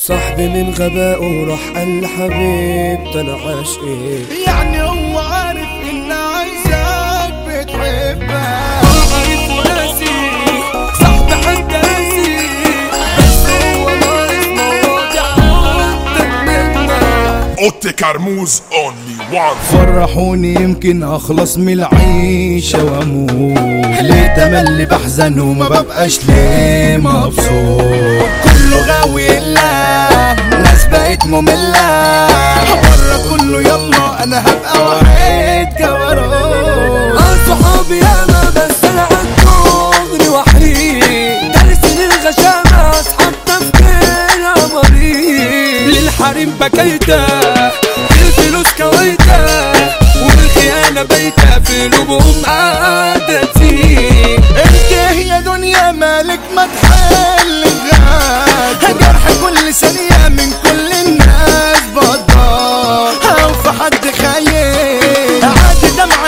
صاحبي من غبائه راح قال لحبيبتي انا عاشقك، يعني هو عارف ان عايزك بتحبك، عارف وناسي صاحبي حتى ناسي، بس هو ناقص مواضيع قدام منا. اوتي كرموز اونلي وان. فرحوني يمكن اخلص من العيشة واموت، ليه تملي بحزن وما ببقاش ليه مبسوط، كله غاوي الا ناس بقت مملة، بره كله يلا انا هبقى واحد كبروت. صحابي ياما بس انا عالدغري وحيد، دارس للغشامة اصحاب تفكيرها مريض، للحريم بكيته الفلوس كويته، والخيانة بايته في قلوبهم قاعدة تزيد. انت يا دنيا مالك ما تحل غاد، جرح كل ثانية من كل الناس بضار، او في حد خايف عاد دمع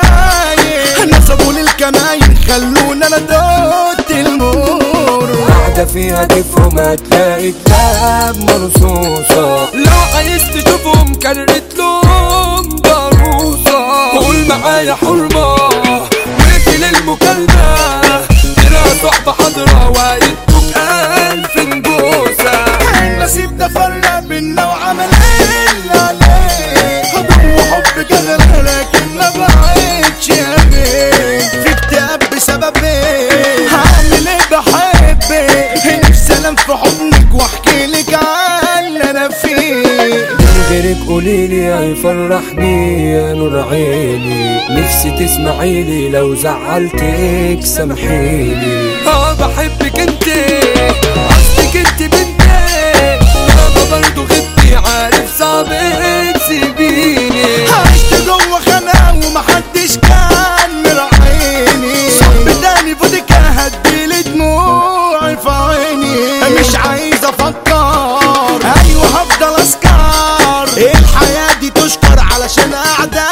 هايل، نصبوا للكماين خلونا انا دوت المور، قاعدة فيها دفء وما تلاقي كتاب مرصوصة، لو عايز تشوفهم كرت لهم ضروسة، قول معايا حرمة وقفل المكالمة، ترى صحبة حضرة وقيتك 1000 نبوسة. النصيب ده فرق بينا وعمل اللي عليه، حب وحب جغل لكن ما بقتش امين، في اكتئاب بسبب ايه هعمل ايه بحبك، نفسي انام في حضنك واحكي لك عن اللي انا فيه، من غيرك قوليلي هيفرحني يا نور عيني، نفسي تسمعيلي لو زعلتك سامحيلي، بحبك انت قصدك انت بنتي، ماما برضو غبتي عارف صعبك سيبيني، عشت جوه خناقه ومحدش كان مراعيني، صاحبي تاني فودكا هديلي دموعي في عيني، مش عايز افكر ايوه هفضل اسكر، الحياه دي تشكر علشان قاعده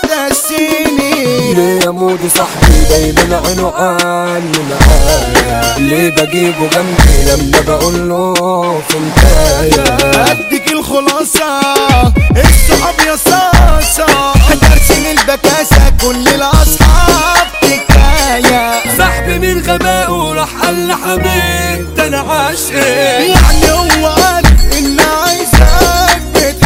تقسيني، ليه يا مودي صاحبي دايما عينه عني معايا، ليه بجيبه جنبي لما بقوله في مكايا، اديك الخلاصه الصحاب يا صاصه، درسين البكاسه كل الاصحاب حكايه، صاحبي من غبائه راح قال لحبيبتي انا عاشقك، يعني هو عارف ان عايزك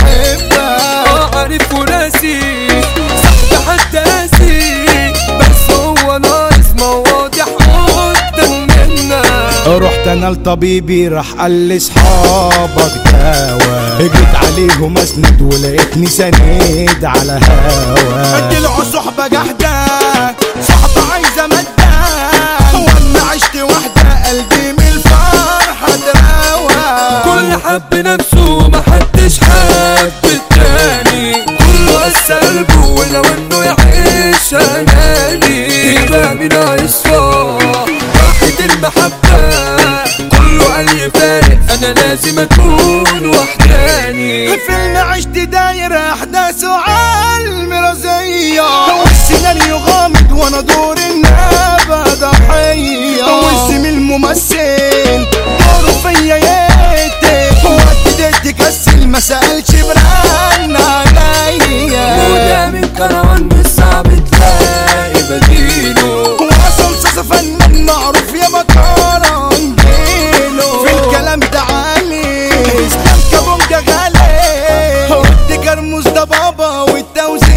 بتحبك، عارف وناسي صاحبي حتى ناسي، بس هو ناقص مواضيع قدام منا. رحت انا لطبيبي راح قال لي اصحابك دوا، جيت عليهم اسند ولقيتني سند على هوا، طلعوا صحبة جحدة صحبة عايزة مادة، وانا عشت وحدة قلبي من الفرحة اتروى، كل حب نفسه محدش حب التاني، كله قس قلبه ولو انه يعيش اناني، بابي ناقص راحة المحبة، كله قال يفارق انا لازم اكون وحداني، فيلم عشت داير احداثه عالمرازية، والسيناريو غامض وانا دور النابة ضحية، والزميل الممثل دوره فيا يقتل، وقت ديت كسل ما سألش برن عليا، وده من كروان مش صعب تلاقي بديله، وصل صاصة فنان معروف يا مكران جيله، في الكلام ده عالي اسلام كابونجا غالي، ودي كرموز ده بابا والتوزيع